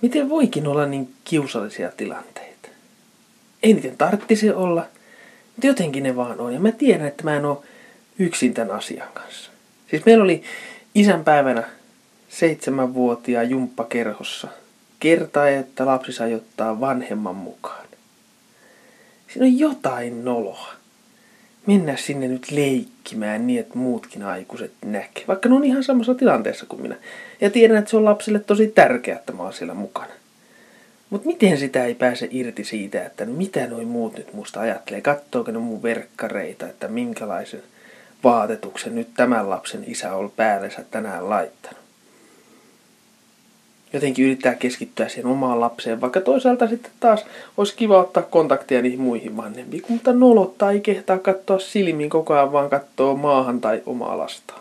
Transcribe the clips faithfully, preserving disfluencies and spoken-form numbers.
Miten voikin olla niin kiusallisia tilanteita? Ei niiden tarvitsisi olla, mutta jotenkin ne vaan on. Ja mä tiedän, että mä en ole yksin tämän asian kanssa. Siis meillä oli isänpäivänä seitsemänvuotiaan jumppakerhossa kerta, että lapsi sai ottaa vanhemman mukaan. Siinä on jotain noloa. Mennä sinne nyt leikkimään niin, että muutkin aikuiset näkee. Vaikka ne on ihan samassa tilanteessa kuin minä. Ja tiedän, että se on lapsille tosi tärkeää, että mä oon siellä mukana. Mutta miten sitä ei pääse irti siitä, että no mitä noi muut nyt musta ajattelee? Kattooko ne mun verkkareita, että minkälaisen vaatetuksen nyt tämän lapsen isä on päällensä tänään laittanut. Jotenkin yrittää keskittyä siihen omaan lapseen, vaikka toisaalta sitten taas olisi kiva ottaa kontaktia niihin muihin vanhempiin, mutta nolottaa ei kehtaa katsoa silmiin koko ajan, vaan katsoo maahan tai omaa lastaan.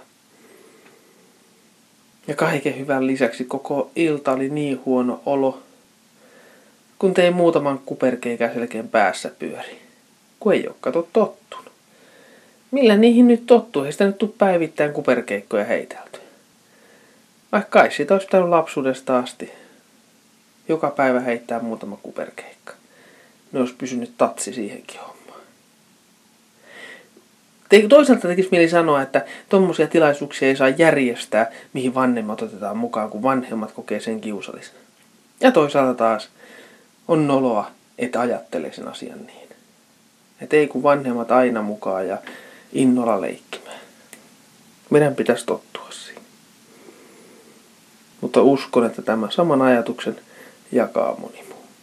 Ja kaiken hyvän lisäksi koko ilta oli niin huono olo, kun tein muutaman kuperkeikan selkeän päässä pyöri, kun ei ole kato tottunut. Millä niihin nyt tottuu? Ei sitä nyt tule päivittäin kuperkeikkoja heitelty. Vaikka kai siitä olisi pitänyt lapsuudesta asti joka päivä heittää muutama kuperkeikka. Ne olisi pysynyt tatsi siihenkin hommaan. Toisaalta tekisi mieli sanoa, että tommosia tilaisuuksia ei saa järjestää, mihin vanhemmat otetaan mukaan, kun vanhemmat kokee sen kiusallisena. Ja toisaalta taas on noloa, että ajattelee sen asian niin. Että ei kun vanhemmat aina mukaan ja innolla leikkimään. Meidän pitäisi tottua siihen. Mutta uskon, että tämän saman ajatuksen jakaa moni.